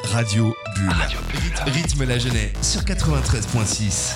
Radio Bulle. Rythme la jeunesse sur 93.6.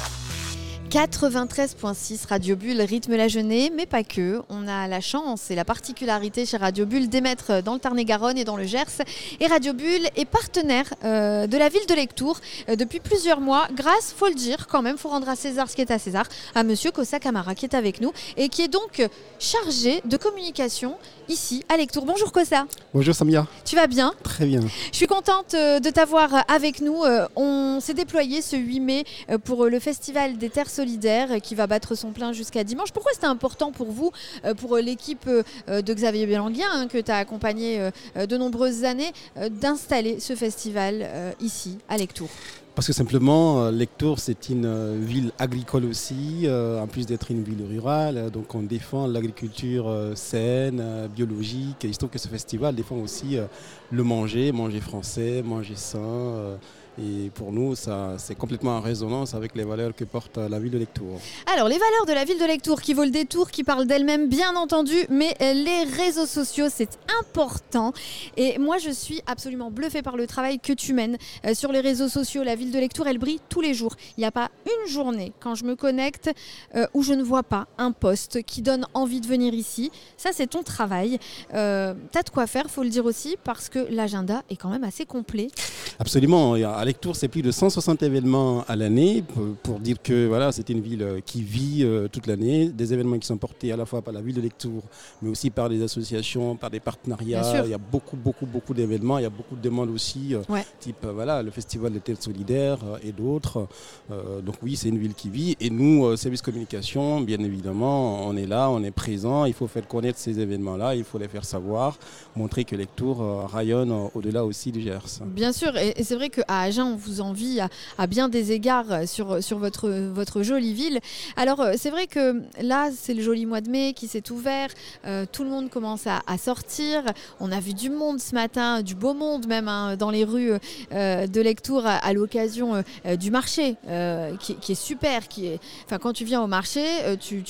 93.6 Radio Bulle, rythme la jeunesse, mais pas que. On a la chance et la particularité chez Radio Bulle d'émettre dans le Tarn-et-Garonne et dans le Gers. Et Radio Bulle est partenaire de la ville de Lectoure depuis plusieurs mois, grâce, faut le dire quand même, faut rendre à César ce qui est à César, à monsieur Kossa Camara qui est avec nous et qui est donc chargé de communication ici à Lectoure. Bonjour Kossa. Bonjour Samia. Tu vas bien ? Très bien. Je suis contente de t'avoir avec nous. On s'est déployé ce 8 mai pour le Festival des Terres Solidaires qui va battre son plein jusqu'à dimanche. Pourquoi c'était important pour vous, pour l'équipe de Xavier Bélanguien, que tu as accompagné de nombreuses années, d'installer ce festival ici à Lectoure ? Parce que simplement, Lectoure, c'est une ville agricole aussi, en plus d'être une ville rurale. Donc on défend l'agriculture saine, biologique. Et il se trouve que ce festival défend aussi le manger français, manger sain. Et pour nous, ça, c'est complètement en résonance avec les valeurs que porte la ville de Lectoure. Alors, les valeurs de la ville de Lectoure qui vaut le détour, qui parlent d'elles-mêmes, bien entendu, mais les réseaux sociaux, c'est important. Et moi, je suis absolument bluffée par le travail que tu mènes sur les réseaux sociaux. La ville de Lectoure, elle brille tous les jours. Il n'y a pas une journée, quand je me connecte, où je ne vois pas un post qui donne envie de venir ici. Ça, c'est ton travail. T'as de quoi faire, faut le dire aussi, parce que l'agenda est quand même assez complet. Absolument. À Lectoure, c'est plus de 160 événements à l'année pour dire que voilà, c'est une ville qui vit toute l'année. Des événements qui sont portés à la fois par la ville de Lectoure, mais aussi par des associations, par des partenariats. Il y a beaucoup d'événements. Il y a beaucoup de demandes aussi, type le Festival des Terres Solidaires et d'autres. Donc oui, c'est une ville qui vit. Et nous, service communication, bien évidemment, on est là, on est présent. Il faut faire connaître ces événements-là. Il faut les faire savoir, montrer que Lectoure rayonne au-delà aussi du Gers. Bien sûr, et c'est vrai qu'à Agen, on vous envie à bien des égards sur votre jolie ville. Alors, c'est vrai que là, c'est le joli mois de mai qui s'est ouvert. Tout le monde commence à sortir. On a vu du monde ce matin, du beau monde même, dans les rues de Lectoure à l'occasion du marché, qui est super. Quand tu viens au marché, tu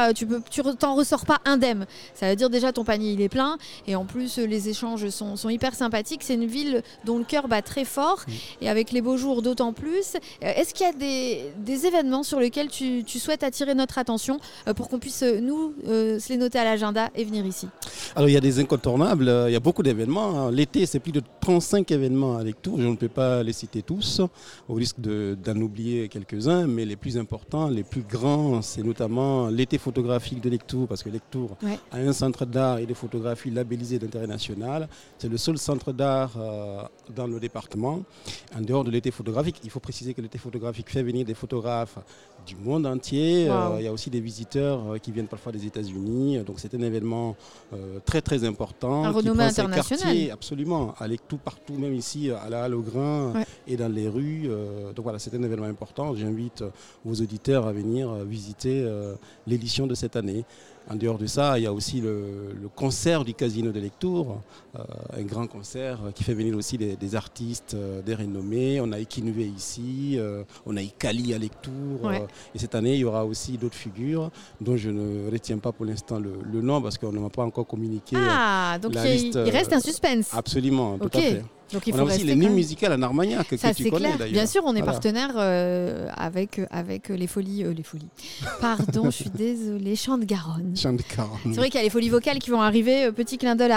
t'en ressors pas indemne. Ça veut dire déjà ton panier il est plein et en plus les échanges sont hyper sympathiques. C'est une ville dont le cœur bat très fort. Et avec les beaux jours d'autant plus. Est-ce qu'il y a des événements sur lesquels tu souhaites attirer notre attention pour qu'on puisse se les noter à l'agenda et venir ici ? Alors il y a des incontournables, il y a beaucoup d'événements. L'été, c'est plus de 35 événements à Lectoure. Je ne peux pas les citer tous, au risque d'en oublier quelques-uns, mais les plus importants, les plus grands, c'est notamment l'été photographique de Lectoure, parce que Lectoure a un centre d'art et de photographie labellisé d'intérêt national. C'est le seul centre d'art dans le département. En dehors de l'été photographique, il faut préciser que l'été photographique fait venir des photographes du monde entier. Wow. Il y a aussi des visiteurs qui viennent parfois des États-Unis. Donc c'est un événement très très important. Un renommée international. Absolument, à Lectoure, partout, même ici à la Halle au Grain et dans les rues. Donc voilà, c'est un événement important. J'invite vos auditeurs à venir visiter l'édition de cette année. En dehors de ça, il y a aussi le concert du Casino de Lectoure, un grand concert qui fait venir aussi des artistes, des renommés. On a Ekinvé ici, on a Ikali à Lectoure. Et cette année, il y aura aussi d'autres figures dont je ne retiens pas pour l'instant le nom parce qu'on ne m'a pas encore communiqué. Donc la liste, il reste un suspense. Absolument, tout à fait. Donc il on faut a aussi les nuits musicales à Armagnac que tu connais clair. d'ailleurs. Bien sûr, on est partenaire avec les folies. Pardon, je suis désolée. Chant de Garonne. C'est vrai qu'il y a les folies vocales qui vont arriver. Petit clin d'œil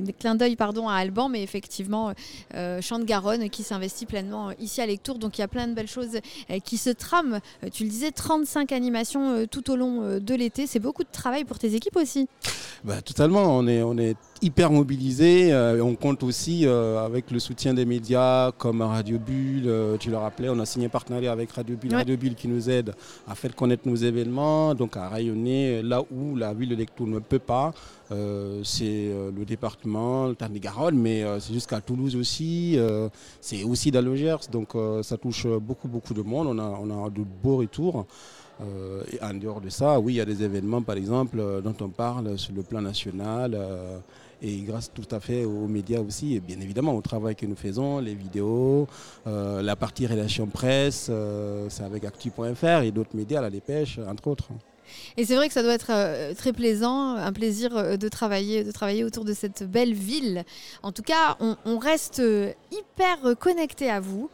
à Alban, mais effectivement, Chant de Garonne qui s'investit pleinement ici à Lectoure. Donc il y a plein de belles choses qui se trament. Tu le disais, 35 animations tout au long de l'été. C'est beaucoup de travail pour tes équipes aussi. Totalement. On est hyper mobilisés. On compte aussi avec le soutien des médias comme Radio Bulle. Tu le rappelais, on a signé un partenariat avec Radio Bulle. Radio Bulle qui nous aide à faire connaître nos événements, donc à rayonner là où la ville de Lectoure ne peut pas. C'est le département, le Tarn-et-Garonne, mais c'est jusqu'à Toulouse aussi. C'est aussi dans le Gers, donc ça touche beaucoup de monde. On a de beaux retours. Et en dehors de ça, oui, il y a des événements, par exemple, dont on parle sur le plan national. Et grâce tout à fait aux médias aussi, et bien évidemment au travail que nous faisons, les vidéos, la partie relations presse, c'est avec actu.fr et d'autres médias, La Dépêche, entre autres. Et c'est vrai que ça doit être très plaisant, un plaisir de travailler autour de cette belle ville. En tout cas, on reste hyper connecté à vous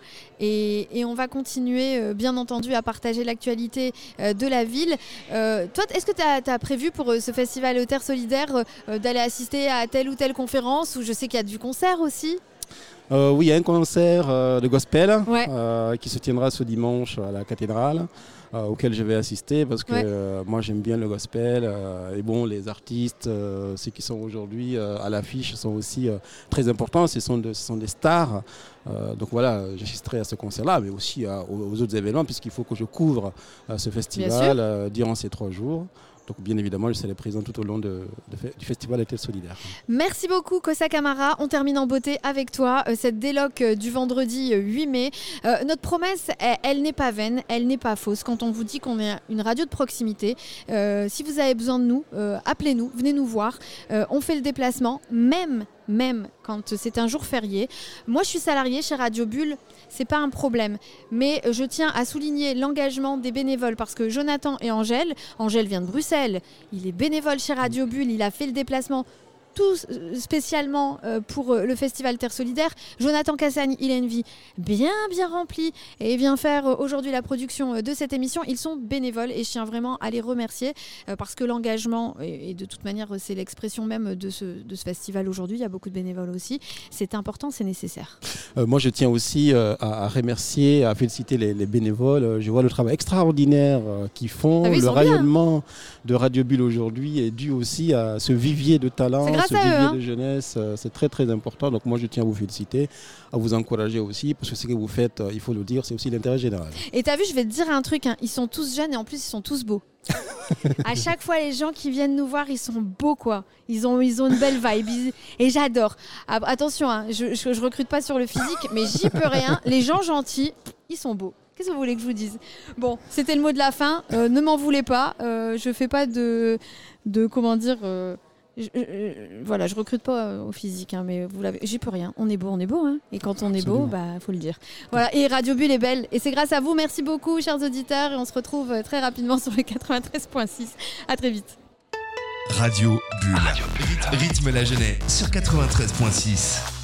et on va continuer, bien entendu, à partager l'actualité de la ville. Toi, est-ce que tu as prévu pour ce festival Terre Solidaire d'aller assister à telle ou telle conférence, ou je sais qu'il y a du concert aussi? Oui, il y a un concert de gospel Ouais. qui se tiendra ce dimanche à la cathédrale, auquel je vais assister parce que moi j'aime bien le gospel. Et bon, les artistes, ceux qui sont aujourd'hui à l'affiche sont aussi très importants. Ce sont des stars. Donc voilà, j'assisterai à ce concert-là, mais aussi aux autres événements, puisqu'il faut que je couvre ce festival durant ces 3 jours. Donc bien évidemment, je serai présent tout au long du festival Terre Solidaire. Merci beaucoup Kossa Camara. On termine en beauté avec toi cette déloc du vendredi 8 mai. Notre promesse, elle n'est pas vaine, elle n'est pas fausse. Quand on vous dit qu'on est une radio de proximité, si vous avez besoin de nous, appelez-nous, venez nous voir. On fait le déplacement, même quand c'est un jour férié. Moi, je suis salariée chez Radio Bulle, c'est pas un problème. Mais je tiens à souligner l'engagement des bénévoles parce que Jonathan et Angèle vient de Bruxelles, il est bénévole chez Radio Bulle, il a fait le déplacement tout spécialement pour le festival Terre Solidaire. Jonathan Cassagne, il a une vie bien remplie et il vient faire aujourd'hui la production de cette émission. Ils sont bénévoles et je tiens vraiment à les remercier parce que l'engagement, et de toute manière c'est l'expression même de ce festival aujourd'hui, il y a beaucoup de bénévoles aussi, c'est important, c'est nécessaire. Moi je tiens aussi à remercier, à féliciter les bénévoles. Je vois le travail extraordinaire qu'ils font. Le rayonnement de Radio Bulle aujourd'hui est dû aussi à ce vivier de talent, ce vivier de jeunesse. C'est très très important. Donc moi je tiens à vous féliciter, à vous encourager aussi, parce que ce que vous faites, il faut le dire, c'est aussi l'intérêt général. Et t'as vu, je vais te dire un truc, ils sont tous jeunes et en plus ils sont tous beaux. À chaque fois, les gens qui viennent nous voir, ils sont beaux, quoi. Ils ont une belle vibe et j'adore. Attention, je recrute pas sur le physique, mais j'y peux rien. Les gens gentils, ils sont beaux. Qu'est-ce que vous voulez que je vous dise? Bon, c'était le mot de la fin. Ne m'en voulez pas. Je fais pas de comment dire. Voilà, je recrute pas au physique, mais j'y peux rien. On est beau, hein. Et quand on est beau, faut le dire. Voilà, et Radio Bulle est belle. Et c'est grâce à vous. Merci beaucoup, chers auditeurs. Et on se retrouve très rapidement sur le 93.6. À très vite. Radio Bulle. Rythme la jeunesse sur 93.6.